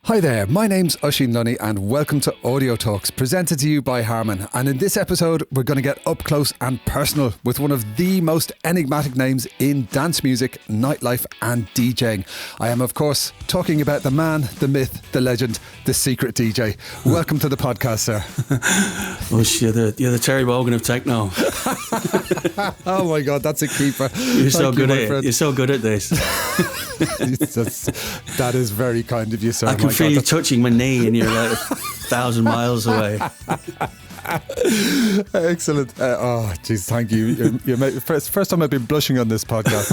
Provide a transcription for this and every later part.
Hi there, my name's Oisín Lunny and welcome to Audio Talks, presented to you by Harman. And in this episode, we're going to get up close and personal with one of the most enigmatic names in dance music, nightlife and DJing. I am, of course, talking about the man, the myth, the legend, the secret DJ. Welcome to the podcast, sir. You're the Terry Wogan of techno. Oh my God, that's a keeper. You're so good at it. You're so good at this. That is very kind of you, sir. I can feel you touching my knee and you're like 1,000 miles away. Excellent. Geez, thank you. First time I've been blushing on this podcast.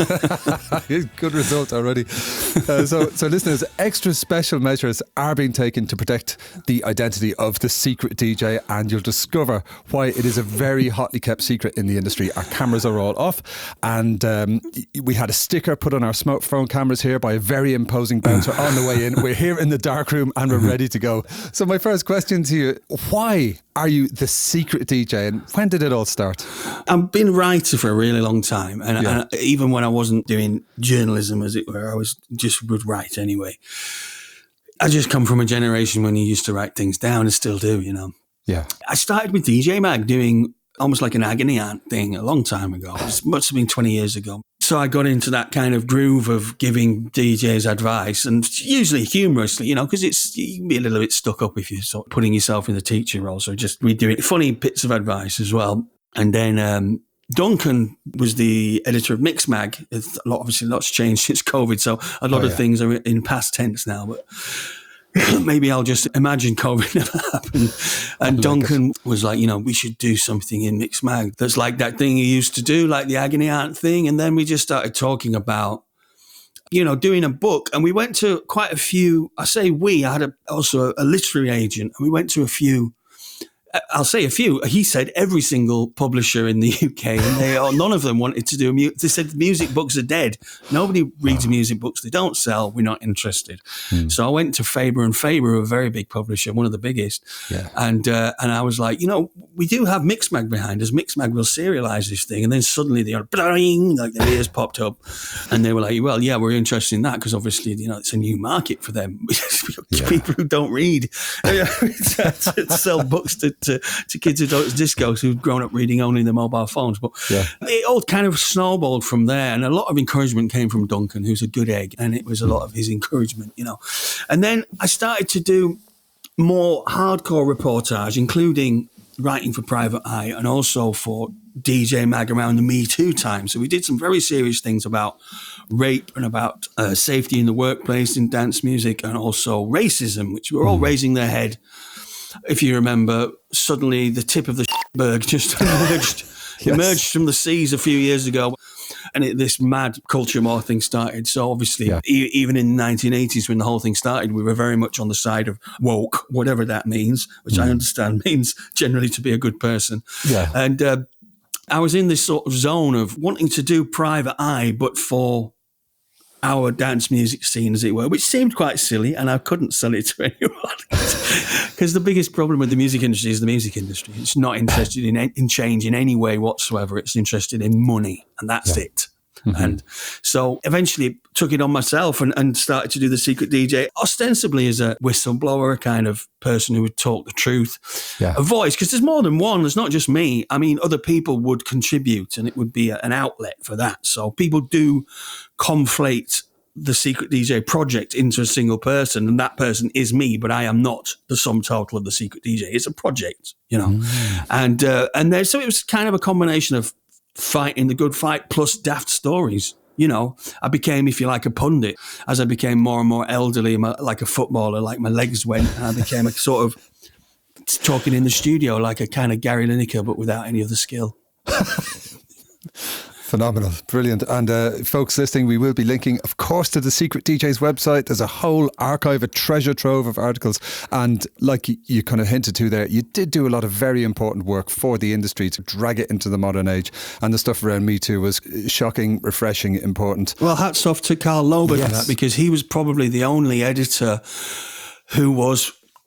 Good result already. So listeners, extra special measures are being taken to protect the identity of the secret DJ, and you'll discover why it is a very hotly kept secret in the industry. Our cameras are all off, and we had a sticker put on our smartphone cameras here by a very imposing bouncer on the way in. We're here in the dark room and we're ready to go. So my first question to you, why are you the secret DJ, and when did it all start? I've been a writer for a really long time, and even when I wasn't doing journalism, as it were, I was just would write anyway. I just come from a generation when you used to write things down and still do, you know. Yeah. I started with DJ Mag doing almost like an agony aunt thing a long time ago. It must have been 20 years ago. So I got into that kind of groove of giving DJs advice, and usually humorously, you know, because you can be a little bit stuck up if you're sort of putting yourself in the teacher role. So just we do it funny bits of advice as well. And then Duncan was the editor of Mixmag. Obviously, lots changed since COVID, so a lot of things are in past tense now. But maybe I'll just imagine COVID never happened. And Duncan was like, you know, we should do something in Mixmag that's like that thing you used to do, like the agony aunt thing. And then we just started talking about, you know, doing a book. And we went to quite a few, I had also a literary agent, and we went to a few. I'll say a few. He said every single publisher in the UK, and none of them wanted to do they said music books are dead. Nobody reads music books. They don't sell. We're not interested. So I went to Faber and Faber, a very big publisher, one of the biggest. Yeah. And I was like, you know, we do have Mixmag behind us. Mixmag will serialize this thing. And then suddenly they are bling, like their ears popped up, and they were like, well, yeah, we're interested in that because obviously, you know, it's a new market for them. People who don't read to sell books to kids who don't discos who've grown up reading only their mobile phones. But it all kind of snowballed from there, and a lot of encouragement came from Duncan, who's a good egg, and it was a lot of his encouragement, you know. And then I started to do more hardcore reportage, including writing for Private Eye and also for DJ Mag around the Me Too time. So we did some very serious things about rape and about safety in the workplace in dance music, and also racism, which were all raising their head. If you remember, suddenly the tip of the berg just emerged from the seas a few years ago, and this mad culture war thing started. So obviously, even in the 1980s, when the whole thing started, we were very much on the side of woke, whatever that means, which I understand means generally to be a good person. Yeah. And I was in this sort of zone of wanting to do Private Eye, but for our dance music scene, as it were, which seemed quite silly, and I couldn't sell it to anyone. Because the biggest problem with the music industry is the music industry. It's not interested in change in any way whatsoever. It's interested in money, and that's it. And so eventually took it on myself and started to do the secret DJ, ostensibly as a whistleblower, a kind of person who would talk the truth, a voice, because there's more than one. There's not just me. I mean, other people would contribute, and it would be an outlet for that. So people do conflate the secret DJ project into a single person, and that person is me, but I am not the sum total of the secret DJ. It's a project, you know. And there, so it was kind of a combination of fighting the good fight plus daft stories. You know, I became, if you like, a pundit as I became more and more elderly, like a footballer, like my legs went, and I became a sort of talking in the studio like a kind of Gary Lineker, but without any of the skill. Phenomenal. Brilliant. And folks listening, we will be linking, of course, to the Secret DJ's website. There's a whole archive, a treasure trove of articles. And like you kind of hinted to there, you did do a lot of very important work for the industry to drag it into the modern age. And the stuff around Me Too was shocking, refreshing, important. Well, hats off to Carl Lober for that, because he was probably the only editor who was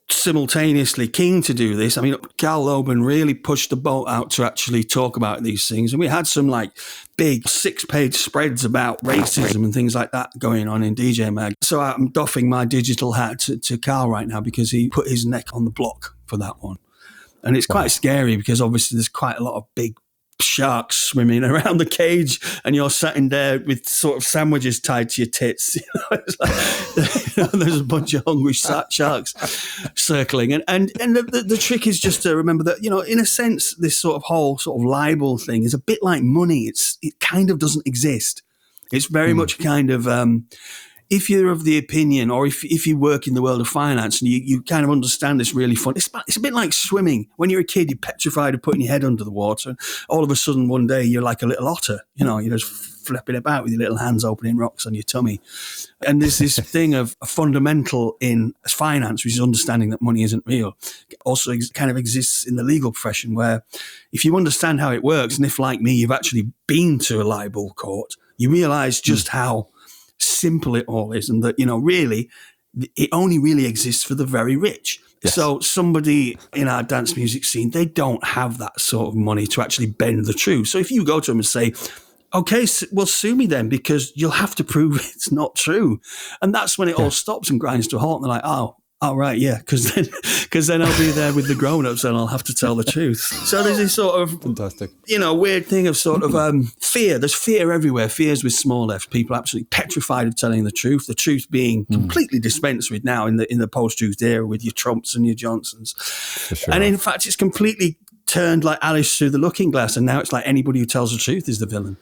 simultaneously keen to do this. I mean, Carl Loban really pushed the boat out to actually talk about these things. And we had some like big 6-page spreads about racism and things like that going on in DJ Mag. So I'm doffing my digital hat to Carl right now because he put his neck on the block for that one. And it's quite scary because obviously there's quite a lot of big sharks swimming around the cage and you're sat in there with sort of sandwiches tied to your tits. It's like, there's a bunch of hungry sharks circling. And the trick is just to remember that, in a sense, this sort of whole sort of libel thing is a bit like money. It kind of doesn't exist. It's very much kind of... if you're of the opinion, or if you work in the world of finance and you kind of understand this really fun, it's a bit like swimming. When you're a kid, you're petrified of putting your head under the water. And all of a sudden, one day, you're like a little otter. You're just flipping about with your little hands opening rocks on your tummy. And there's this thing of a fundamental in finance, which is understanding that money isn't real. It also kind of exists in the legal profession, where if you understand how it works, and if, like me, you've actually been to a libel court, you realize just how simple it all is, and that really it only really exists for the very rich. Yes. So somebody in our dance music scene, they don't have that sort of money to actually bend the truth. So if you go to them and say, okay, well, sue me then, because you'll have to prove it's not true, and that's when it all stops and grinds to a halt, and they're like, oh right, yeah, because then I'll be there with the grown-ups and I'll have to tell the truth. So there's this sort of fantastic, weird thing of sort of fear. There's fear everywhere. Fears with small f. People are absolutely petrified of telling the truth. The truth being completely dispensed with now in the post-truth era with your Trumps and your Johnsons. Sure. And in fact, it's completely turned like Alice through the Looking Glass, and now it's like anybody who tells the truth is the villain.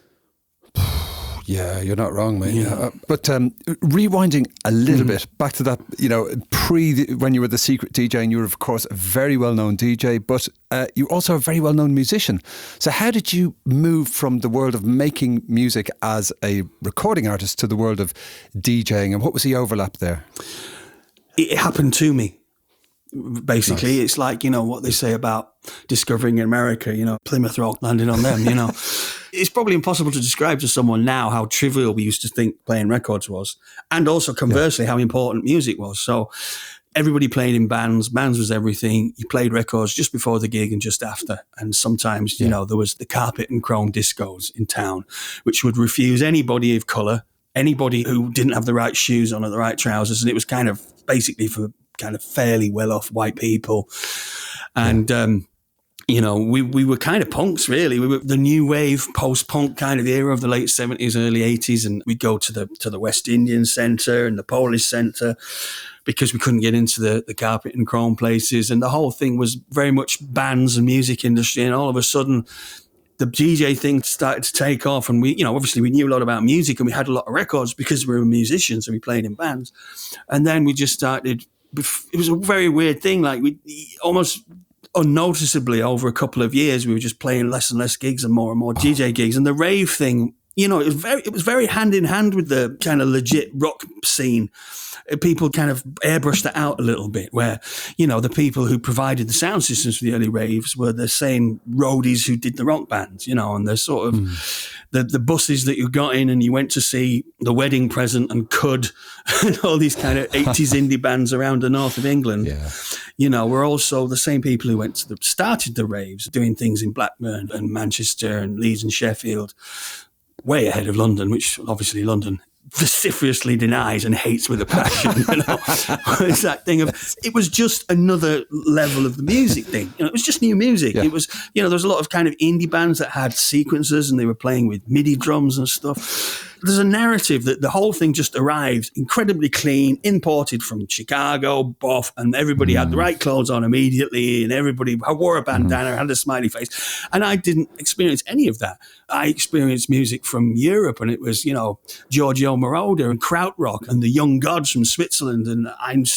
Yeah, you're not wrong, mate. Yeah. But rewinding a little bit back to that, when you were the secret DJ, and you were, of course, a very well-known DJ, but you're also a very well-known musician. So how did you move from the world of making music as a recording artist to the world of DJing, and what was the overlap there? It happened to me. Basically, It's like, what they say about discovering America, Plymouth Rock landing on them, It's probably impossible to describe to someone now how trivial we used to think playing records was, and also conversely how important music was. So everybody played in bands. Bands was everything. You played records just before the gig and just after. And sometimes, there was the carpet and chrome discos in town, which would refuse anybody of colour, anybody who didn't have the right shoes on or the right trousers. And it was kind of basically for kind of fairly well-off white people. And, we were kind of punks, really. We were the new wave post-punk kind of era of the late 70s, early 80s. And we'd go to the West Indian Centre and the Polish Centre because we couldn't get into the carpet and chrome places. And the whole thing was very much bands and music industry. And all of a sudden, the DJ thing started to take off. And we, obviously we knew a lot about music and we had a lot of records because we were musicians and we played in bands. And then we just started, it was a very weird thing. Like we almost unnoticeably over a couple of years, we were just playing less and less gigs and more DJ gigs. And the rave thing, it was very hand in hand with the kind of legit rock scene. People kind of airbrushed that out a little bit, where, the people who provided the sound systems for the early raves were the same roadies who did the rock bands, and the sort of the buses that you got in and you went to see The Wedding Present and Cud and all these kind of 80s indie bands around the north of England. Yeah. Were also the same people who started the raves, doing things in Blackburn and Manchester and Leeds and Sheffield, way ahead of London, which obviously London vociferously denies and hates with a passion. It's that thing of, it was just another level of the music thing. It was just new music. It was, there was a lot of kind of indie bands that had sequencers and they were playing with MIDI drums and stuff. There's a narrative that the whole thing just arrived incredibly clean, imported from Chicago, boff, and everybody had the right clothes on immediately, and everybody wore a bandana, had a smiley face. And I didn't experience any of that. I experienced music from Europe, and it was, Giorgio Moroder and Krautrock and the Young Gods from Switzerland and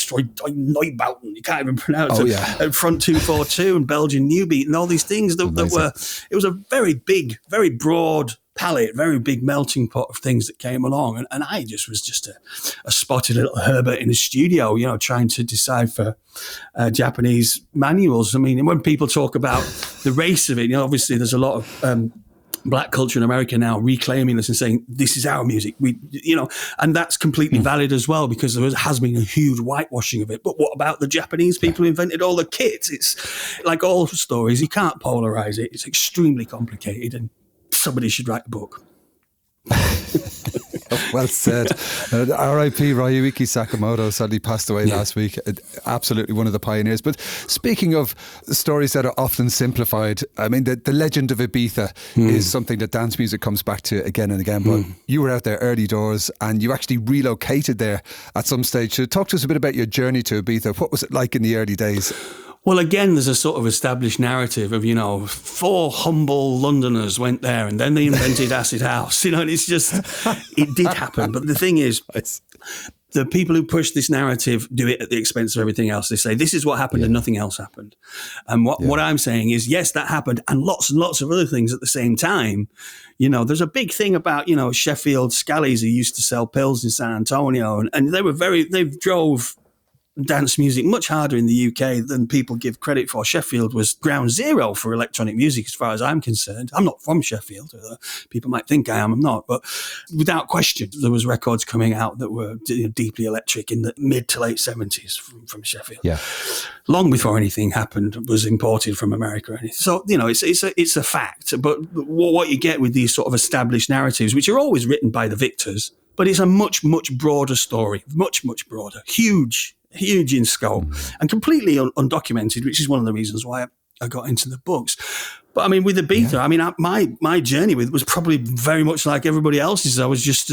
Neubauten, you can't even pronounce it, and Front 242 and Belgian New Beat and all these things that were, it was a very big, very broad palette, very big melting pot of things that came along. And I was just a spotted little Herbert in a studio, trying to decipher Japanese manuals. I mean, when people talk about the race of it, obviously there's a lot of black culture in America now reclaiming this and saying, this is our music. And that's completely valid as well, because there has been a huge whitewashing of it. But what about the Japanese people who invented all the kits? It's like all stories. You can't polarize it. It's extremely complicated, and somebody should write a book. Well said. R.I.P. Ryuichi Sakamoto sadly passed away last week. Absolutely one of the pioneers. But speaking of stories that are often simplified, I mean, the legend of Ibiza is something that dance music comes back to again and again. But you were out there early doors and you actually relocated there at some stage. So talk to us a bit about your journey to Ibiza. What was it like in the early days? Well, again, there's a sort of established narrative of, 4 humble Londoners went there and then they invented acid house. And it's just, it did happen. But the thing is, the people who push this narrative do it at the expense of everything else. They say, this is what happened and nothing else happened. And what I'm saying is, yes, that happened, and lots of other things at the same time. There's a big thing about, Sheffield Scallies who used to sell pills in San Antonio, and they drove dance music much harder in the UK than people give credit for. Sheffield was ground zero for electronic music as far as I'm concerned. I'm not from Sheffield. People might think I am, I'm not. But without question, there was records coming out that were deeply electric in the mid to late 70s from Sheffield. Yeah. Long before anything happened was imported from America. So, it's a fact. But what you get with these sort of established narratives, which are always written by the victors, but it's a much, much broader story, much, much broader, huge in scope and completely undocumented, which is one of the reasons why I got into the books. But I mean, with Ibiza, my journey with it was probably very much like everybody else's. I was just,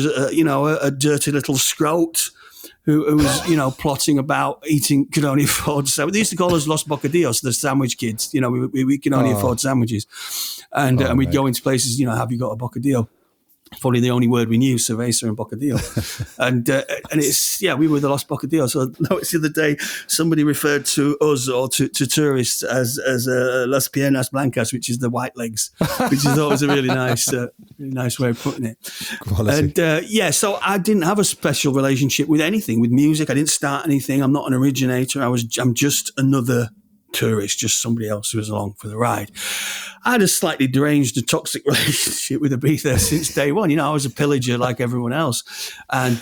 a dirty little scrote who was, plotting about eating could only afford. So they used to call us Los Bocadillos, the sandwich kids. We can only afford sandwiches, and we'd go into places. Have you got a bocadillo? Probably the only word we knew, cerveza and bocadillo. and it's, we were the Los Bocadillos. So I noticed the other day somebody referred to us or to tourists as Las Piernas Blancas, which is the white legs, which I thought was a really nice way of putting it. Quality. And so I didn't have a special relationship with anything, with music. I didn't start anything. I'm not an originator. I'm just another tourist, just somebody else who was along for the ride. I had a slightly deranged and toxic relationship with Ibiza since day one. I was a pillager like everyone else, and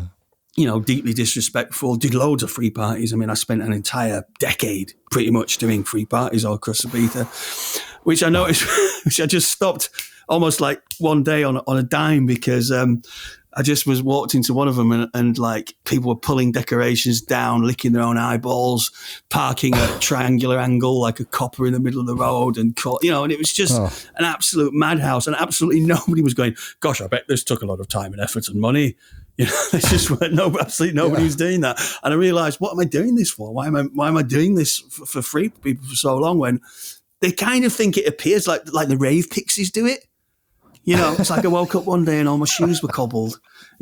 deeply disrespectful. Did loads of free parties. I mean, I spent an entire decade pretty much doing free parties all across Ibiza, which I noticed, which I just stopped almost like one day on a dime because I just walked into one of them and like people were pulling decorations down, licking their own eyeballs, parking at a triangular angle like a copper in the middle of the road, and and it was just an absolute madhouse, and absolutely nobody was going, gosh, I bet this took a lot of time and effort and money. There's just absolutely nobody was doing that, and I realised, what am I doing this for? Why am I doing this for free for people for so long when they kind of think it appears like the rave pixies do it? It's like I woke up one day and all my shoes were cobbled.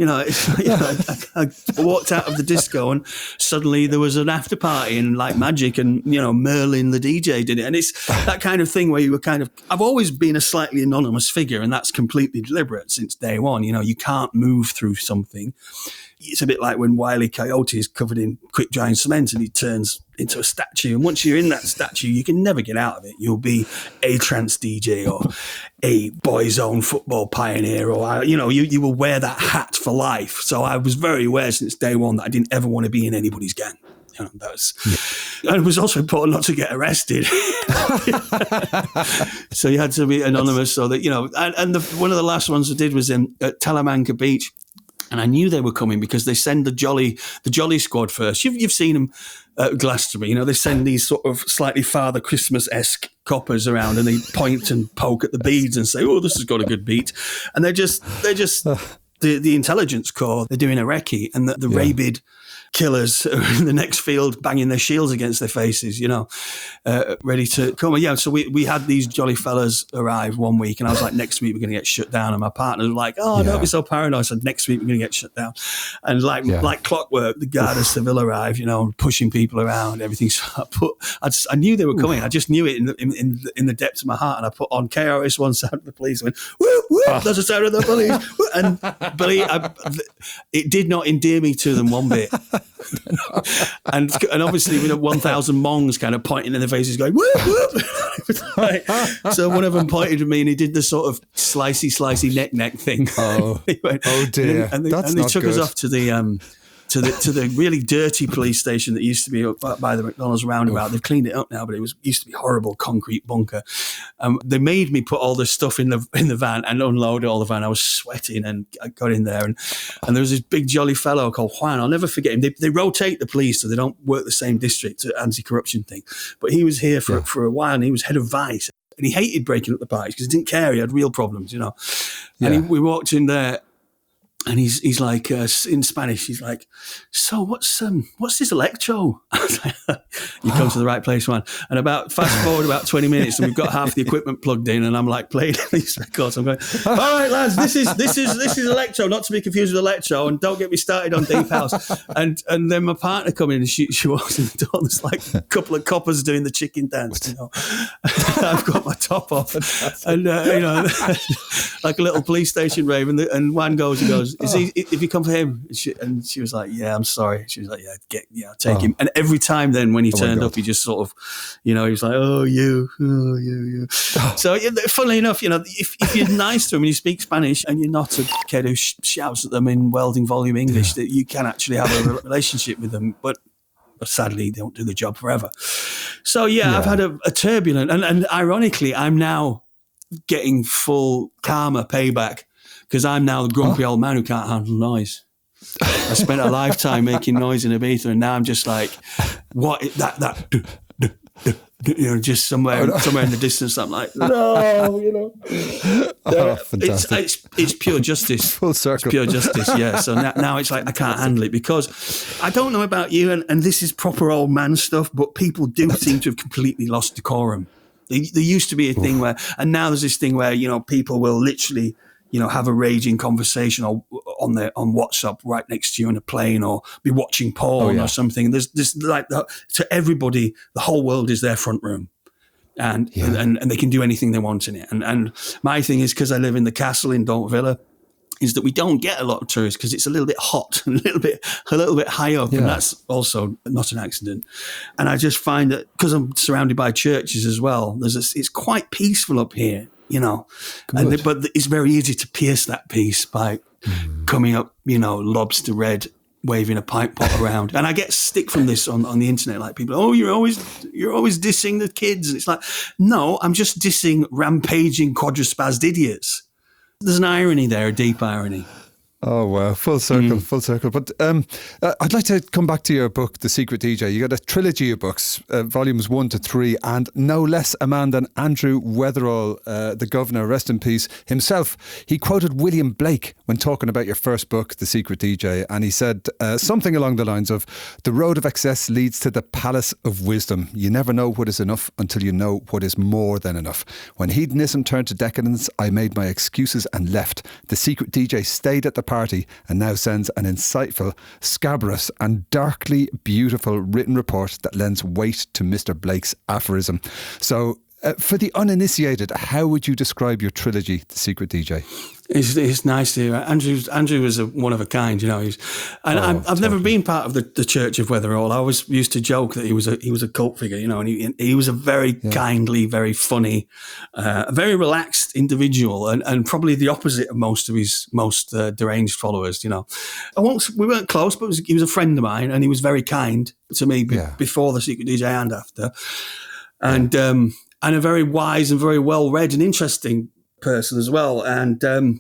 I walked out of the disco and suddenly there was an after party and like magic, and, Merlin, the DJ, did it. And it's that kind of thing where you were I've always been a slightly anonymous figure, and that's completely deliberate since day one. You can't move through something. It's a bit like when Wile E. Coyote is covered in quick drying cement and he turns into a statue. And once you're in that statue, you can never get out of it. You'll be a trance DJ or a boys' own football pioneer, or, you will wear that hat for life. So I was very aware since day one that I didn't ever want to be in anybody's gang. And it was also important not to get arrested. So you had to be anonymous so that, one of the last ones I did was at Talamanca Beach. And I knew they were coming because they send the Jolly Squad first. You've seen them at Glastonbury. They send these sort of slightly Father Christmas-esque coppers around, and they point and poke at the beads and say, "Oh, this has got a good beat." And they're just the intelligence corps. They're doing a recce, and the rabid killers are in the next field banging their shields against their faces, ready to come. Yeah, so we had these jolly fellas arrive one week, and I was like, next week we're going to get shut down. And my partner was like, don't be so paranoid. I said, next week we're going to get shut down. And like clockwork, the Guard of Seville arrived, pushing people around, everything. So I knew they were coming. I just knew it in the depths of my heart. And I put on KRS One sound of the police, went, whoop, whoop, there's a sound of the police. And it did not endear me to them one bit. and obviously with 1,000 monks kind of pointing in their faces going, whoop, whoop. So one of them pointed at me and he did the sort of slicey neck thing. Oh, went, oh dear. And they took us off to the to the really dirty police station that used to be up by the McDonald's roundabout. They've cleaned it up now, but it used to be a horrible concrete bunker. They made me put all the stuff in the van and unload all the van. I was sweating and I got in there and there was this big jolly fellow called Juan. I'll never forget him. They rotate the police so they don't work the same district, anti-corruption thing. But he was here for a while and he was head of Vice. And he hated breaking up the parties because he didn't care. He had real problems, you know. And we walked in there. And he's like, in Spanish, he's like, so what's this electro? I was like, you come to the right place, man. And fast forward about 20 minutes and we've got half the equipment plugged in and I'm like playing these records. I'm going, all right, lads, this is electro, not to be confused with electro, and don't get me started on deep house. And then my partner come in and she walks in the door and there's like a couple of coppers doing the chicken dance, you know. I've got my top off and, you know, like a little police station rave and Juan goes, if you come for him, and she was like, yeah, I'm sorry. She was like, take him. And every time then when he turned up, he just sort of, you know, he was like, oh, you. So funnily enough, you know, if you're nice to him and you speak Spanish and you're not a kid who shouts at them in welding volume English, that you can actually have a relationship with them. But sadly, they don't do the job forever. So, I've had a turbulent, and ironically, I'm now getting full karma payback. Because I'm now the grumpy old man who can't handle noise. I spent a lifetime making noise in Ibiza, and now I'm just like, what? That, you know, just somewhere in the distance. I'm like, no, you know. It's pure justice. Full circle. It's pure justice, yeah. So now it's like I can't handle it because I don't know about you, and this is proper old man stuff, but people do seem to have completely lost decorum. There used to be a thing where, and now there's this thing where, you know, people will literally, you know, have a raging conversation on WhatsApp right next to you on a plane, or be watching porn or something. There's like to everybody, the whole world is their front room, and they can do anything they want in it. And my thing is, because I live in the castle in Don't Villa, is that we don't get a lot of tourists because it's a little bit hot and a little bit high up, and that's also not an accident. And I just find that because I'm surrounded by churches as well, it's quite peaceful up here. You know, but it's very easy to pierce that peace by coming up, you know, lobster red, waving a pipe pot around. And I get stick from this on the internet, like people, you're always dissing the kids. And it's like, no, I'm just dissing rampaging quadruspased idiots. There's an irony there, a deep irony. Oh, wow. Full circle, full circle. But I'd like to come back to your book, The Secret DJ. You got a trilogy of books, volumes 1 to 3, and no less a man than Andrew Weatherall, the governor, rest in peace, himself. He quoted William Blake when talking about your first book, The Secret DJ, and he said something along the lines of, the road of excess leads to the palace of wisdom. You never know what is enough until you know what is more than enough. When hedonism turned to decadence, I made my excuses and left. The Secret DJ stayed at the party and now sends an insightful, scabrous and darkly beautiful written report that lends weight to Mr. Blake's aphorism. So for the uninitiated, how would you describe your trilogy, The Secret DJ? It's nice to hear. Andrew was a one of a kind, you know. I've never been part of the Church of Weatherall. I always used to joke that he was a cult figure, you know, and he was a very kindly, very funny, very relaxed individual, and probably the opposite of most of his most deranged followers, you know. We weren't close, but he was a friend of mine, and he was very kind to me before The Secret DJ and after, and a very wise and very well read and interesting person as well, and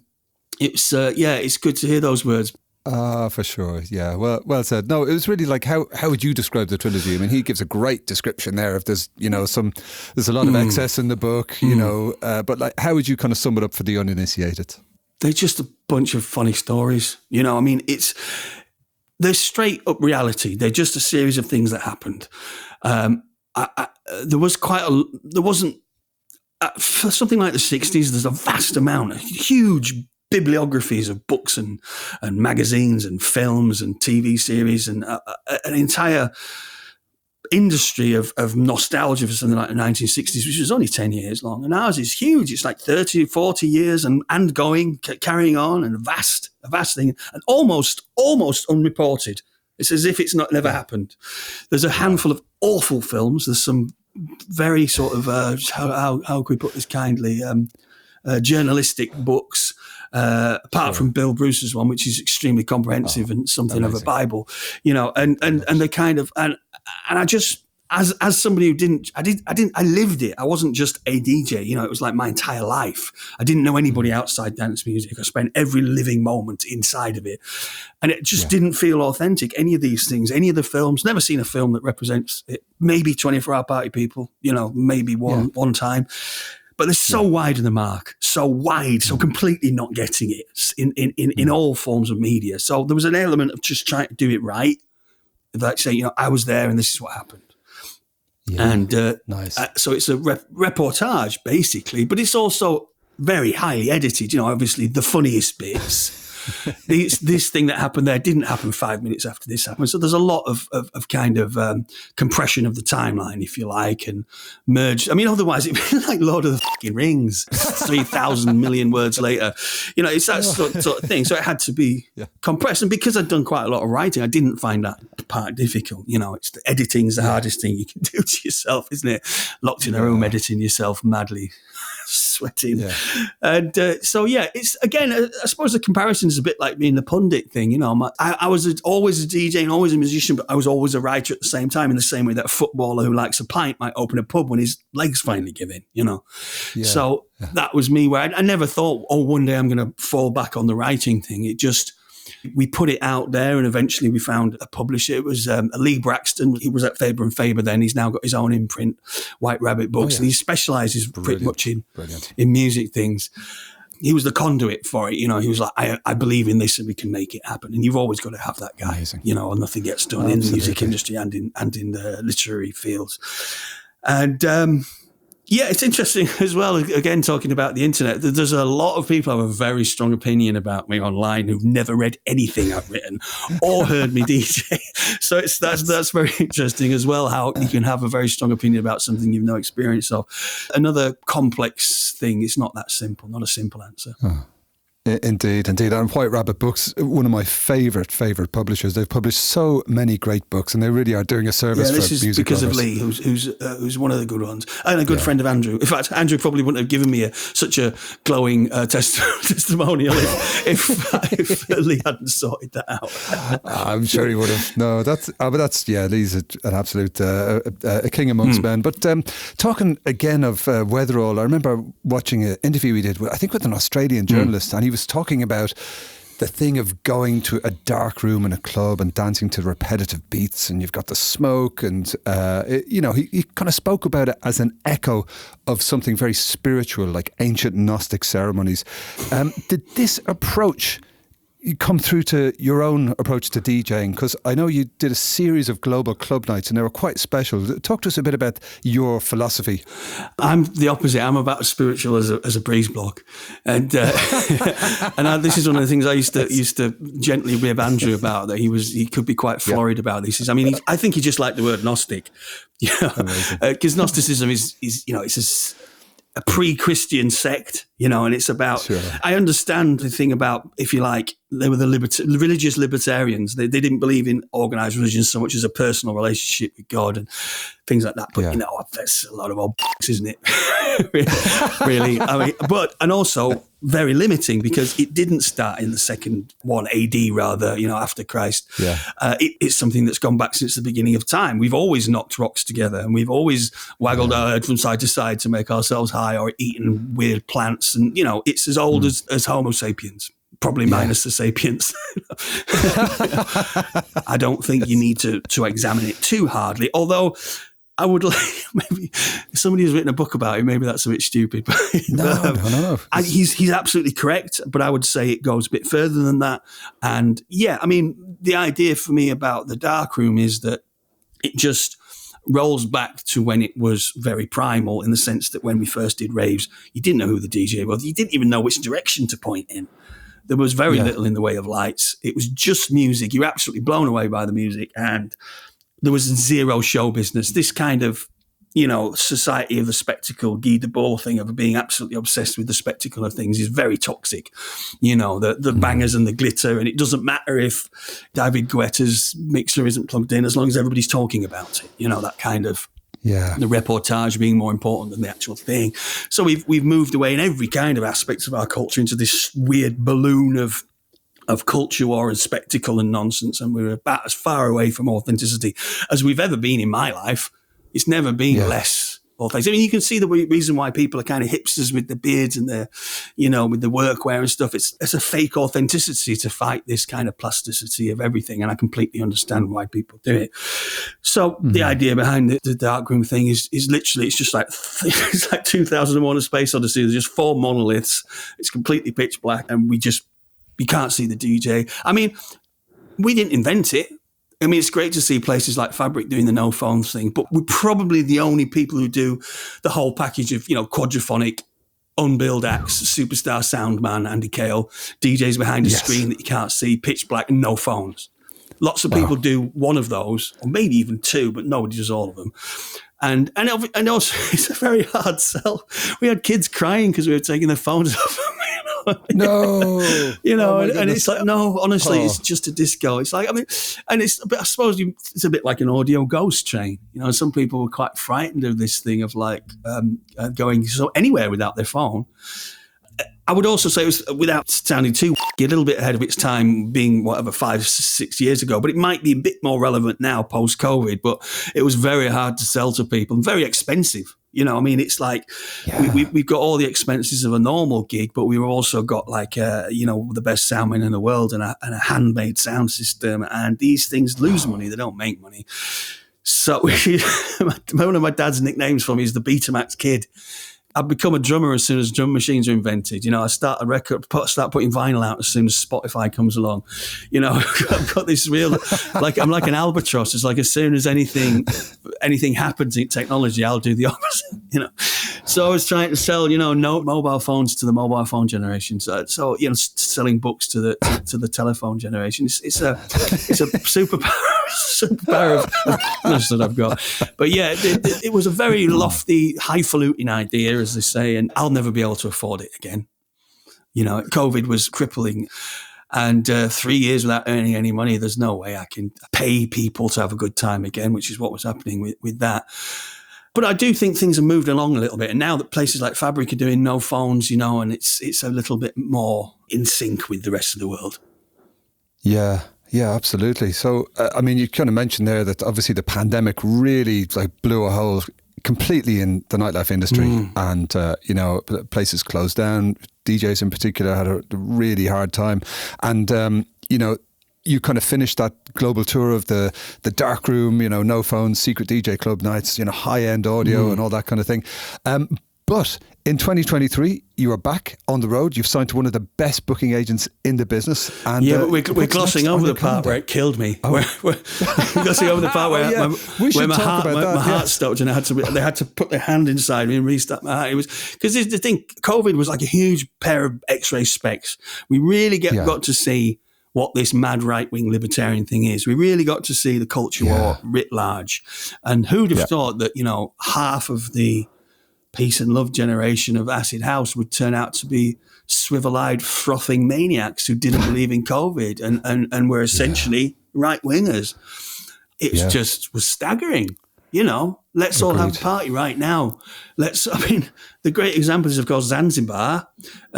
it's good to hear those words. For sure. Yeah. Well said. No, it was really like, how would you describe the trilogy? I mean, he gives a great description there. If there's, you know, there's a lot of excess in the book, you know, but like, how would you kind of sum it up for the uninitiated? They're just a bunch of funny stories. You know, I mean, they're straight up reality. They're just a series of things that happened. There wasn't, for something like the 60s, there's a vast amount, a huge bibliographies of books and magazines and films and TV series and an entire industry of nostalgia for something like the 1960s, which was only 10 years long. And ours is huge. It's like 30, 40 years and going, carrying on, and a vast thing, and almost unreported. It's as if it's never happened. There's a handful of awful films. There's some very sort of, how can we put this kindly, journalistic books, apart from Bill Bruce's one, which is extremely comprehensive and something of a Bible, and the kind of, and I just, as somebody who I lived it. I wasn't just a DJ, it was like my entire life. I didn't know anybody outside dance music. I spent every living moment inside of it. And it just didn't feel authentic. Any of these things, any of the films, never seen a film that represents it. Maybe 24 Hour Party People, maybe one time. But they're so wide of the mark, so wide, so completely not getting it in all forms of media. So there was an element of just trying to do it right. Like say, I was there and this is what happened. Yeah, and nice. So it's a reportage, basically, but it's also very highly edited. Obviously the funniest bits. This thing that happened there didn't happen 5 minutes after this happened. So there's a lot of kind of compression of the timeline, if you like, and merged. I mean, otherwise it'd be like Lord of the fucking Rings, 3,000 million words later. It's that sort of thing. So it had to be compressed. And because I'd done quite a lot of writing, I didn't find that part difficult. It's the editing's the hardest thing you can do to yourself, isn't it? Locked in a room, editing yourself madly. Sweating. And it's again, I suppose the comparison is a bit like being the pundit thing. I was always a DJ and always a musician, but I was always a writer at the same time, in the same way that a footballer who likes a pint might open a pub when his legs finally give in, So that was me, where I never thought, one day I'm going to fall back on the writing thing. It just, we put it out there, and eventually we found a publisher. It was Lee Braxton. He was at Faber and Faber then. He's now got his own imprint, White Rabbit Books, and he specialises pretty much in music things. He was the conduit for it. He was like, I believe in this and we can make it happen. And you've always got to have that guy, or nothing gets done in the music industry and in the literary fields. And it's interesting as well, again, talking about the internet, there's a lot of people who have a very strong opinion about me online who've never read anything I've written or heard me DJ. So that's very interesting as well, how you can have a very strong opinion about something you've no experience of. Another complex thing, it's not that simple, not a simple answer. Oh. Indeed. And White Rabbit Books, one of my favourite publishers. They've published so many great books, and they really are doing a service for music lovers. This is because of Lee, who's one of the good ones, and a good friend of Andrew. In fact, Andrew probably wouldn't have given me such a glowing testimonial if Lee hadn't sorted that out. I'm sure he would have. No, Lee's an absolute a king amongst men. But talking again of Weatherall, I remember watching an interview he did, I think with an Australian journalist, and he was talking about the thing of going to a dark room in a club and dancing to repetitive beats, and you've got the smoke, and he kind of spoke about it as an echo of something very spiritual, like ancient Gnostic ceremonies. Did this approach come through to your own approach to DJing? Because I know you did a series of global club nights and they were quite special. Talk to us a bit about your philosophy. I'm the opposite. I'm about as spiritual as a breeze block, and this is one of the things I used to gently rib Andrew about, that he could be quite florid about this. I think he just liked the word Gnostic, because Gnosticism is it's a pre-Christian sect, and it's about, I understand the thing about, if you like, they were the religious libertarians. They didn't believe in organised religion so much as a personal relationship with God and things like that. But, that's a lot of old isn't it? Really. And also very limiting, because it didn't start in the second 1 AD, rather, after Christ. Yeah. It's something that's gone back since the beginning of time. We've always knocked rocks together, and we've always waggled our head from side to side to make ourselves high, or eaten weird plants. And, it's as old as Homo sapiens. Probably minus the sapiens. I don't think you need to examine it too hardly. Although I would like, maybe if somebody has written a book about it, maybe that's a bit stupid. No. He's absolutely correct, but I would say it goes a bit further than that. And the idea for me about the dark room is that it just rolls back to when it was very primal, in the sense that when we first did raves, you didn't know who the DJ was. You didn't even know which direction to point in. There was very little in the way of lights. It was just music. You were absolutely blown away by the music. And there was zero show business. This kind of, society of the spectacle, Guy Debord thing of being absolutely obsessed with the spectacle of things is very toxic. The bangers and the glitter, and it doesn't matter if David Guetta's mixer isn't plugged in as long as everybody's talking about it. That kind of the reportage being more important than the actual thing. So we've moved away in every kind of aspects of our culture into this weird balloon of culture war and spectacle and nonsense, and we're about as far away from authenticity as we've ever been in my life. It's never been less authentic. I mean, you can see the reason why people are kind of hipsters with the beards and the, with the workwear and stuff. It's a fake authenticity to fight this kind of plasticity of everything, and I completely understand why people do it. So the idea behind the darkroom thing is literally, it's just like 2001: A Space Odyssey. There's just 4 monoliths. It's completely pitch black, and you can't see the DJ. I mean, we didn't invent it. I mean, it's great to see places like Fabric doing the no phones thing, but we're probably the only people who do the whole package of, quadraphonic, unbilled acts, superstar sound man, Andy Cale, DJs behind a screen that you can't see, pitch black, and no phones. Lots of people do one of those, or maybe even 2, but nobody does all of them. And also, it's a very hard sell. We had kids crying because we were taking their phones off them. No, and it's like, no, honestly, it's just a disco. It's like, but I suppose it's a bit like an audio ghost train. Some people were quite frightened of this thing of like going anywhere without their phone. I would also say it was, without sounding too a little bit ahead of its time, being 5-6 years ago, but it might be a bit more relevant now post-COVID, but it was very hard to sell to people and very expensive. It's like we've got all the expenses of a normal gig, but we've also got like, the best soundman in the world and a handmade sound system. And these things lose money. They don't make money. So one of my dad's nicknames for me is the Betamax Kid. I've become a drummer as soon as drum machines are invented. I start a record, start putting vinyl out as soon as Spotify comes along. I've got this real, I'm like an albatross. It's like as soon as anything happens in technology, I'll do the opposite. So I was trying to sell, no mobile phones to the mobile phone generation. So selling books to the telephone generation. It's a superpower that I've got. But yeah, it was a very lofty, highfalutin idea, as they say, and I'll never be able to afford it again. COVID was crippling, and 3 years without earning any money, there's no way I can pay people to have a good time again, which is what was happening with that. But I do think things have moved along a little bit, and now that places like Fabric are doing no phones, and it's a little bit more in sync with the rest of the world. Yeah, absolutely. So, you kind of mentioned there that obviously the pandemic really blew a hole completely in the nightlife industry, and places closed down. DJs in particular had a really hard time, and you kind of finished that global tour of the dark room, no phones, secret DJ club nights, high end audio and all that kind of thing. But in 2023, you are back on the road. You've signed to one of the best booking agents in the business. And but we're glossing over the part where it killed me. We're glossing over the part where my heart stopped, and they had to put their hand inside me and restart my heart. It was because the thing, COVID was like a huge pair of X-ray specs. We really got to see what this mad right-wing libertarian thing is. We really got to see the culture war writ large. And who'd have thought that, half of the peace and love generation of acid house would turn out to be swivel-eyed, frothing maniacs who didn't believe in COVID and were essentially right-wingers. It was staggering. Let's all have a party right now. The great example is, of course, Zanzibar.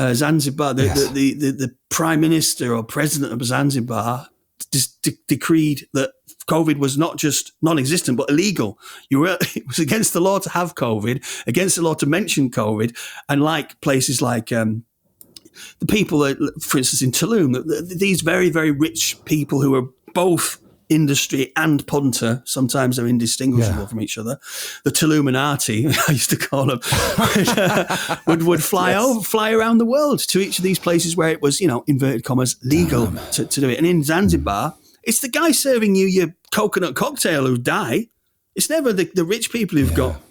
The prime minister or president of Zanzibar decreed that COVID was not just non-existent, but illegal. It was against the law to have COVID, against the law to mention COVID, and like places like the people, for instance, in Tulum, these very, very rich people who are both industry and punter, sometimes they're indistinguishable from each other. The Tuluminati, I used to call them, would fly around the world to each of these places where it was, inverted commas, legal to do it. And in Zanzibar, it's the guy serving you your coconut cocktail who die. It's never the rich people who've got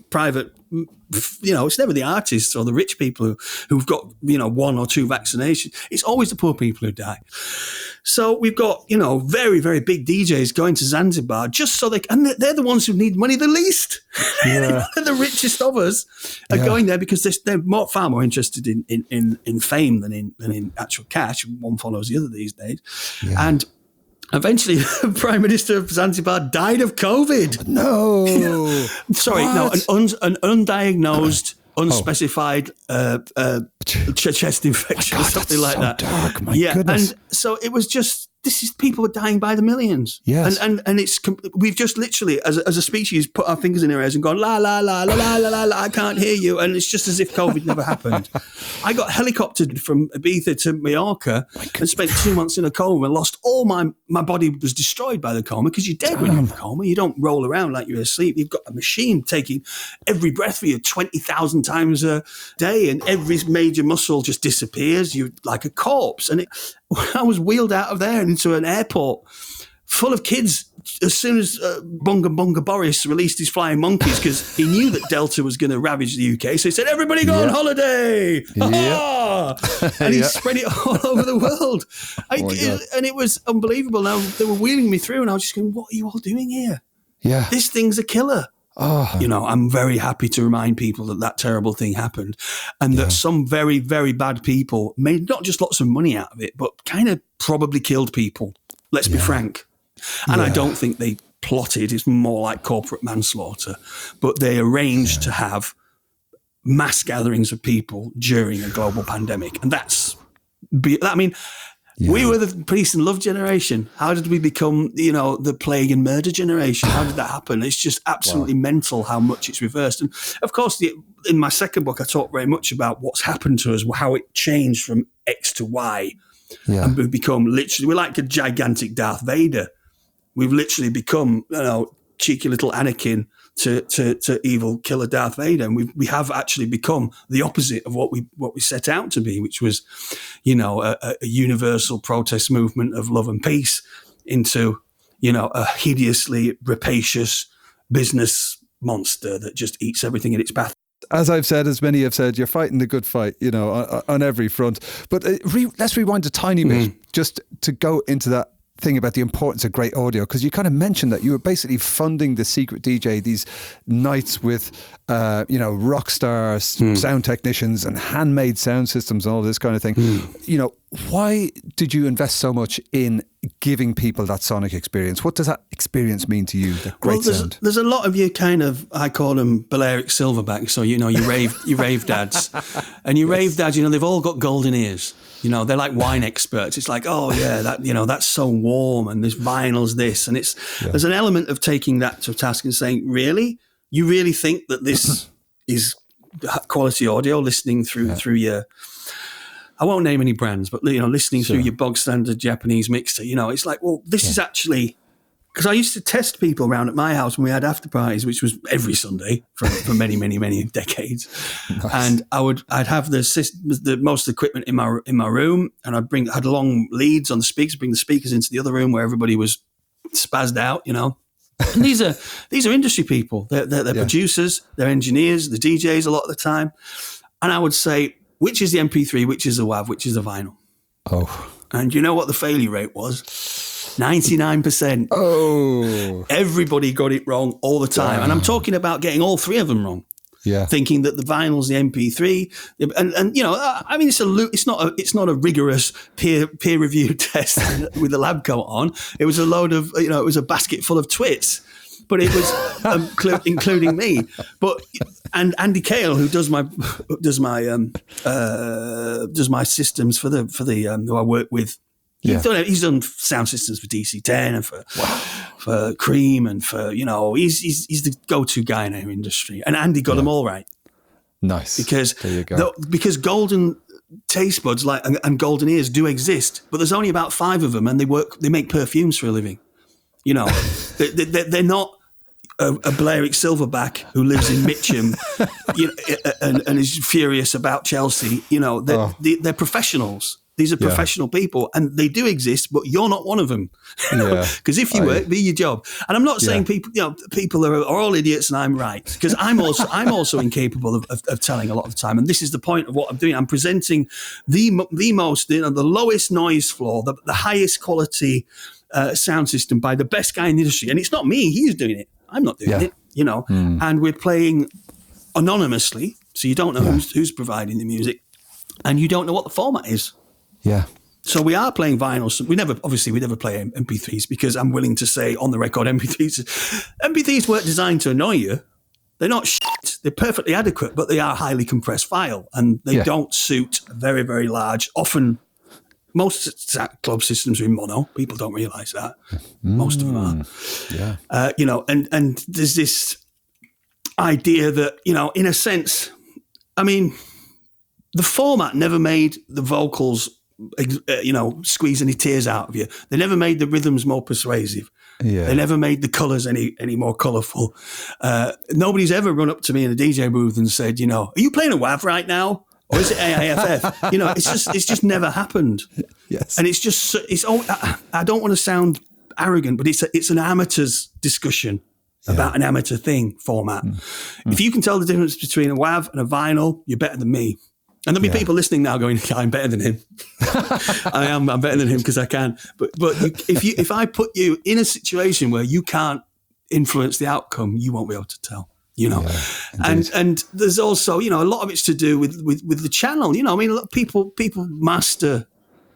private, it's never the artists or the rich people who've got, 1 or 2 vaccinations. It's always the poor people who die. So we've got, very, very big DJs going to Zanzibar just so and they're the ones who need money the least. Yeah. They're the richest of us are going there because they're far more interested in fame than in actual cash. One follows the other these days. Yeah. And eventually, the Prime Minister of Zanzibar died of COVID. No. Sorry, what? No, an undiagnosed, unspecified chest infection, something like that. Dark, my goodness. And so it was just, people are dying by the millions. Yes. And we've just literally, as a species, put our fingers in our ears and gone, la, la, la, la, la, la, la, la, I can't hear you. And it's just as if COVID never happened. I got helicoptered from Ibiza to Mallorca and spent 2 months in a coma and lost all my body was destroyed by the coma because you're dead when you're in a coma. You don't roll around like you're asleep. You've got a machine taking every breath for you 20,000 times a day and every major muscle just disappears. You're like a corpse. And I was wheeled out of there and into an airport full of kids as soon as Bunga Bunga Boris released his flying monkeys because he knew that Delta was going to ravage the UK. So he said, everybody go on holiday. And he spread it all over the world. And it was unbelievable. Now they were wheeling me through and I was just going, what are you all doing here? Yeah. This thing's a killer. Oh. I'm very happy to remind people that terrible thing happened and that some very, very bad people made not just lots of money out of it, but kind of probably killed people. Let's be frank. And I don't think they plotted. It's more like corporate manslaughter. But they arranged to have mass gatherings of people during a global pandemic. And we were the peace and love generation. How did we become, the plague and murder generation? How did that happen? It's just absolutely mental how much it's reversed. And of course, in my second book, I talk very much about what's happened to us, how it changed from X to Y. Yeah. And we've become we're like a gigantic Darth Vader. We've literally become, cheeky little Anakin to evil killer Darth Vader. And we have actually become the opposite of what we set out to be, which was, a universal protest movement of love and peace into, a hideously rapacious business monster that just eats everything in its path. As I've said, as many have said, you're fighting the good fight, on every front. But let's rewind a tiny bit just to go into that thing about the importance of great audio, because you kind of mentioned that you were basically funding the Secret DJ, these nights with, rock stars, sound technicians and handmade sound systems and all this kind of thing. Why did you invest so much in giving people that sonic experience? What does that experience mean to you? That great sound. There's a lot of you kind of, I call them Balearic Silverbacks. So, you rave dads. And you rave dads, they've all got golden ears. They're like wine experts. It's like, oh yeah, that's so warm and this vinyl's this. And there's an element of taking that to task and saying, really? You really think that this is quality audio listening through your, I won't name any brands, but listening through your bog standard Japanese mixer, it's like, well, this is actually, because I used to test people around at my house when we had after parties, which was every Sunday for many, many, many decades. Nice. And I'd have the most equipment in my room, and I had long leads on the speakers, bring the speakers into the other room where everybody was spazzed out, And these are industry people. They're producers, they're engineers, the DJs a lot of the time. And I would say, which is the MP3, which is the WAV, which is the vinyl? Oh. And you know what the failure rate was? 99%. Oh. Everybody got it wrong all the time. Wow. And I'm talking about getting all three of them wrong. Yeah. Thinking that the vinyl's the MP3. And it's not a rigorous peer reviewed test with the lab coat on. It was a load of, it was a basket full of twits. But it was including me. And Andy Cale, who does my systems for the who I work with. He's done sound systems for DC-10 and for Cream and for he's the go-to guy in our industry. And Andy got them all right. Nice. Because there you go. Because golden taste buds and golden ears do exist, but there's only about 5 of them, and they make perfumes for a living. They're not a Balearic Silverback who lives in Mitcham, and is furious about Chelsea. They're professionals. These are professional people, and they do exist, but you're not one of them. Because if you were, it'd be your job. And I'm not saying people are all idiots and I'm right, because I'm also incapable of telling a lot of the time. And this is the point of what I'm doing. I'm presenting the most, the lowest noise floor, the highest quality sound system by the best guy in the industry. And it's not me; he's doing it. I'm not doing it. And we're playing anonymously, so you don't know who's providing the music, and you don't know what the format is. Yeah. So we are playing vinyl. So we never play MP3s, because I'm willing to say on the record, MP3s weren't designed to annoy you. They're not shit. They're perfectly adequate, but they are a highly compressed file, and they don't suit a very, very large. Often, most club systems are in mono. People don't realise that. Most of them are. Yeah. And there's this idea that, in a sense, I mean, the format never made the vocals, squeeze any tears out of you. They never made the rhythms more persuasive. Yeah. They never made the colours any more colourful. Nobody's ever run up to me in a DJ booth and said, are you playing a WAV right now? Or is it AIFF? It's just never happened. Yes. And I don't want to sound arrogant, but it's an amateur's discussion about an amateur thing format. If you can tell the difference between a WAV and a vinyl, you're better than me. And there'll be people listening now going, I'm better than him. I'm better than him because I can. But if I put you in a situation where you can't influence the outcome, you won't be able to tell. And there's also, a lot of it's to do with the channel. I mean, people master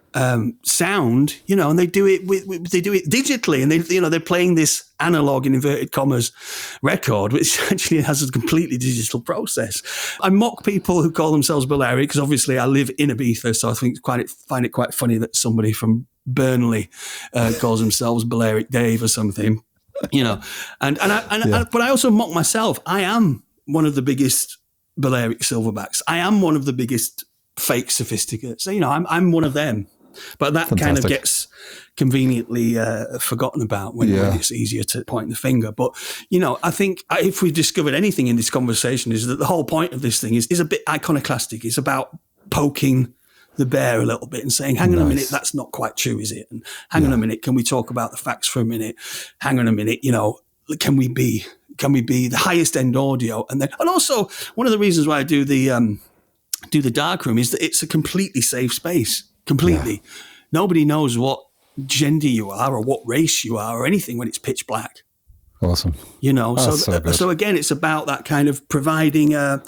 sound, and they do it they do it digitally, and they're playing this analog in inverted commas record, which actually has a completely digital process. I mock people who call themselves Balearic, because obviously I live in Ibiza, so I find it quite funny that somebody from Burnley calls themselves Balearic Dave or something. But I also mock myself. I am one of the biggest Balearic silverbacks. I am one of the biggest fake sophisticates. I'm one of them. But that kind of gets conveniently forgotten about when it's easier to point the finger. But, I think if we've discovered anything in this conversation is that the whole point of this thing is a bit iconoclastic. It's about poking the bear a little bit and saying, hang on a minute, that's not quite true, is it? And hang on a minute, can we talk about the facts for a minute? Hang on a minute, can we be the highest end audio? And also one of the reasons why I do the dark room is that it's a completely safe space. Completely. Yeah. Nobody knows what gender you are or what race you are or anything when it's pitch black. Awesome. So again, it's about that kind of providing in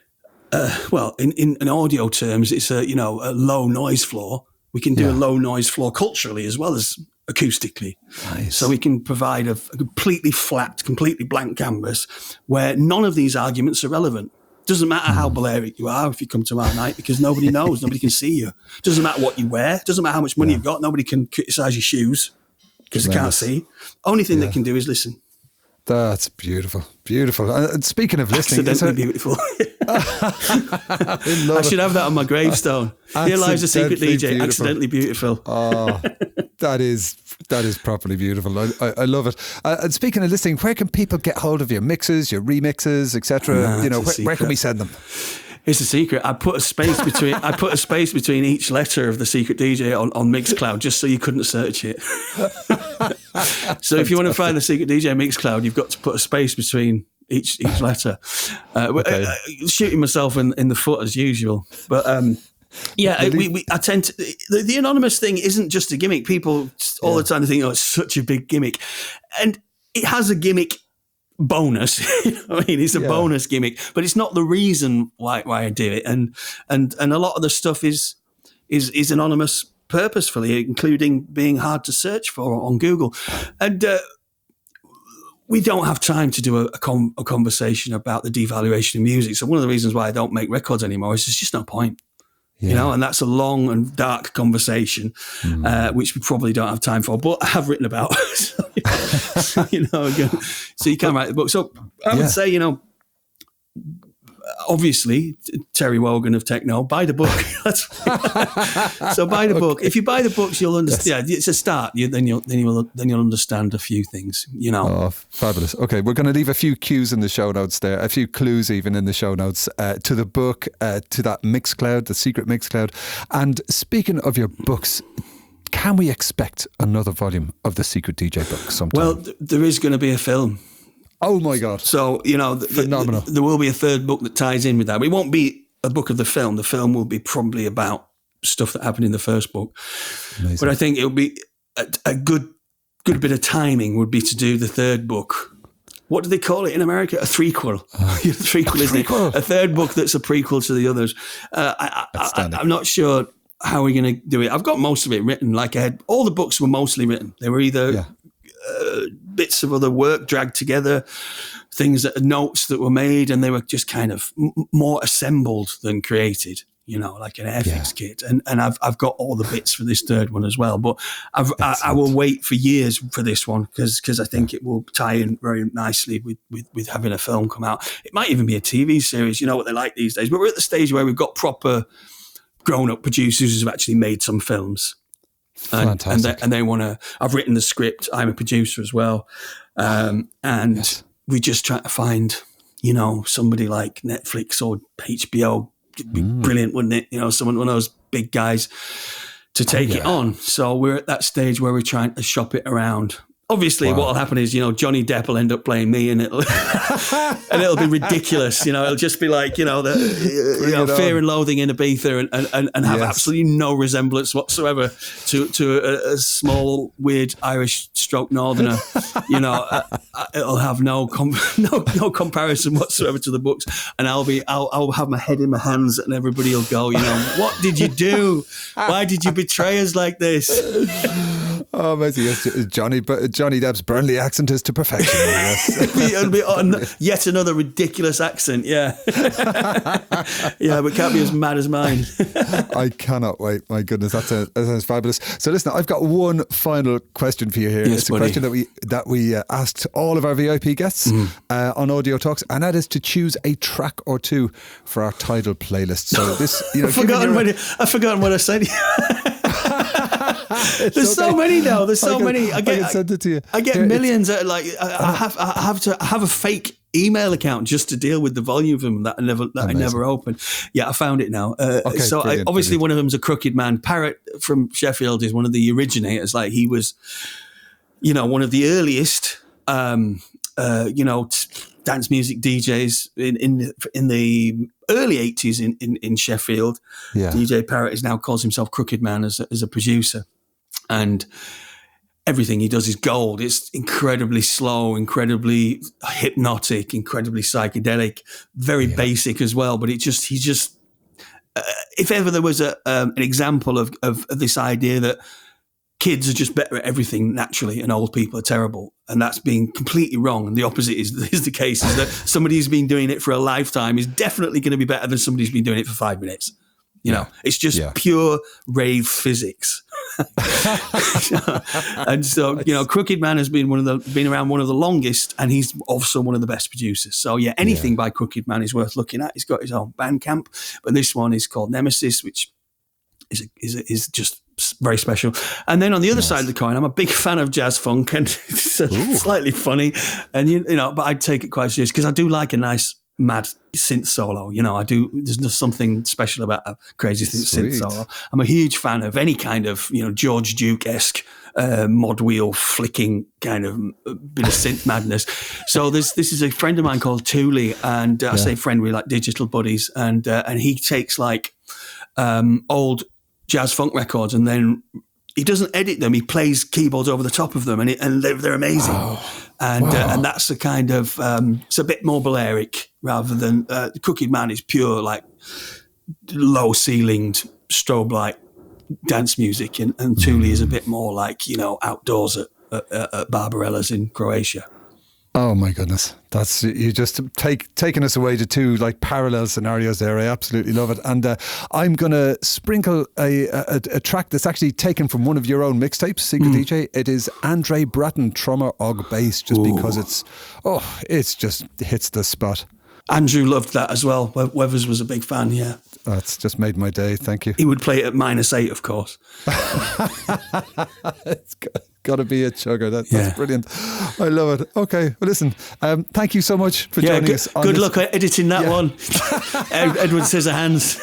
audio terms, it's a low noise floor. We can do a low noise floor culturally as well as acoustically. Nice. So we can provide a completely flat, completely blank canvas where none of these arguments are relevant. Doesn't matter how Balearic you are if you come tomorrow night, because nobody knows, nobody can see you. Doesn't matter what you wear, doesn't matter how much money you've got, nobody can criticise your shoes because they can't see. Only thing they can do is listen. That's beautiful, beautiful. And speaking of listening, accidentally beautiful. I should have that on my gravestone. Here lies a secret DJ, beautiful. Accidentally beautiful. Oh, that is properly beautiful. I love it. And speaking of listening, where can people get hold of your mixes, your remixes, etc.? Where can we send them? It's a secret. I put a space between each letter of the secret DJ on Mixcloud just so you couldn't search it. So if you want to find the secret DJ Mixcloud, you've got to put a space between each letter. Shooting myself in the foot as usual, but I tend to. The anonymous thing isn't just a gimmick. People all the time think, it's such a big gimmick, and it has a gimmick bonus. It's a bonus gimmick, but it's not the reason why I do it. And a lot of the stuff is anonymous purposefully, including being hard to search for on Google. And we don't have time to do a conversation about the devaluation of music. So one of the reasons why I don't make records anymore is there's just no point. And that's a long and dark conversation, which we probably don't have time for, but I have written about. So you can write the book. So I would say, obviously, Terry Wogan of techno, buy the book. So buy the book. If you buy the books, you'll understand. Yeah, it's a start. Then you'll understand a few things. Oh, fabulous. Okay, we're going to leave a few cues in the show notes there, a few clues even in the show notes to the book, to that Mixcloud, the secret Mixcloud. And speaking of your books, can we expect another volume of the Secret DJ book sometime? Well, there is going to be a film. Oh my God. So, phenomenal. There will be a third book that ties in with that. It won't be a book of the film. The film will be probably about stuff that happened in the first book. Amazing. But I think it'll be a good bit of timing would be to do the third book. What do they call it in America? A threequel. Threequel, isn't it? A third book that's a prequel to the others. I'm not sure how we're going to do it. I've got most of it written. Like all the books were mostly written. They were either bits of other work dragged together, notes that were made, and they were just kind of more assembled than created, like an Airfix kit. And I've got all the bits for this third one as well. But I will wait for years for this one because I think it will tie in very nicely with having a film come out. It might even be a TV series, what they're like these days. But we're at the stage where we've got proper grown-up producers who've actually made some films. And they want to. I've written the script. I'm a producer as well, we just try to find, somebody like Netflix or HBO. It'd be brilliant, wouldn't it? One of those big guys to take it on. So we're at that stage where we're trying to shop it around. Obviously, what will happen is, Johnny Depp will end up playing me, and it'll be ridiculous. It'll just be like, Fear and Loathing in Ibiza, and have absolutely no resemblance whatsoever to a small, weird Irish stroke Northerner. It'll have no comparison whatsoever to the books, and I'll have my head in my hands, and everybody will go, what did you do? Why did you betray us like this? Oh, amazing. Yes, Johnny Depp's Burnley accent is to perfection. It'll be yet another ridiculous accent, yeah. Yeah, but it can't be as mad as mine. I cannot wait. My goodness, that sounds fabulous. So listen, I've got one final question for you here. Yes, it's a question that we asked all of our VIP guests on Audio Talks, and that is to choose a track or two for our title playlist. So this, I've forgotten what I said. There's so many now. There's so many. I can send it to you. I get millions. I have to have a fake email account just to deal with the volume of them that I never open. Yeah, I found it now. Obviously one of them is a Crooked Man. Parrot from Sheffield is one of the originators. Like he was, one of the earliest, dance music DJs in the early 80s in Sheffield. Yeah. DJ Parrot now calls himself Crooked Man as a producer. And everything he does is gold. It's incredibly slow, incredibly hypnotic, incredibly psychedelic, very basic as well. But if ever there was an example of this idea that kids are just better at everything naturally and old people are terrible, and that's being completely wrong. And the opposite is the case, is that somebody who's been doing it for a lifetime is definitely going to be better than somebody who's been doing it for 5 minutes. It's just pure rave physics. And so, Crooked Man has been been around one of the longest, and he's also one of the best producers. So anything by Crooked Man is worth looking at. He's got his own Bandcamp, but this one is called Nemesis, which is just very special. And then on the other side of the coin, I'm a big fan of jazz funk, and it's slightly funny, and but I take it quite serious because I do like a nice mad synth solo. There's just something special about a crazy synth solo. I'm a huge fan of any kind of, George Duke-esque mod wheel flicking kind of bit of synth madness. So this is a friend of mine called Thule, and I say friend, we're like digital buddies, and he takes like old jazz funk records, and then he doesn't edit them. He plays keyboards over the top of them, and they're amazing. And that's the kind of it's a bit more Balearic rather than the Crooked Man is pure like low ceilinged strobe light dance music, and Thule is a bit more like outdoors at Barbarella's in Croatia. Oh my goodness, that's you just taking us away to two like parallel scenarios there. I absolutely love it, and I'm gonna sprinkle a track that's actually taken from one of your own mixtapes, Secret DJ. It is Andre Bratton, Trummer Og Bass, just because it just hits the spot. Andrew loved that as well. Weathers was a big fan, yeah. That's just made my day. Thank you. He would play it at -8, of course. It's got to be a chugger. That's brilliant. I love it. Okay, well, listen, thank you so much for joining us. Good luck editing that one. Edward Scissorhands.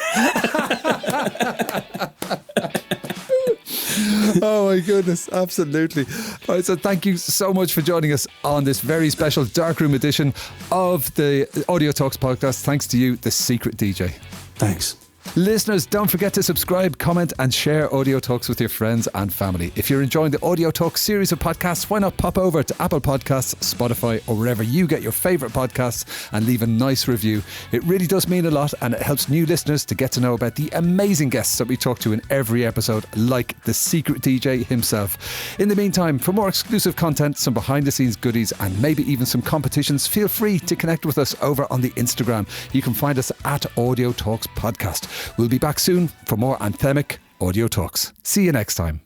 Oh my goodness, absolutely. All right, so thank you so much for joining us on this very special Darkroom edition of the Audio Talks podcast. Thanks to you, the secret DJ. Thanks. Listeners, don't forget to subscribe, comment and share Audio Talks with your friends and family. If you're enjoying the Audio Talks series of podcasts, why not pop over to Apple Podcasts, Spotify or wherever you get your favourite podcasts and leave a nice review. It really does mean a lot and it helps new listeners to get to know about the amazing guests that we talk to in every episode, like the secret DJ himself. In the meantime, for more exclusive content, some behind the scenes goodies and maybe even some competitions, feel free to connect with us over on the Instagram. You can find us at Audio Talks Podcast. We'll be back soon for more anthemic Audio Talks. See you next time.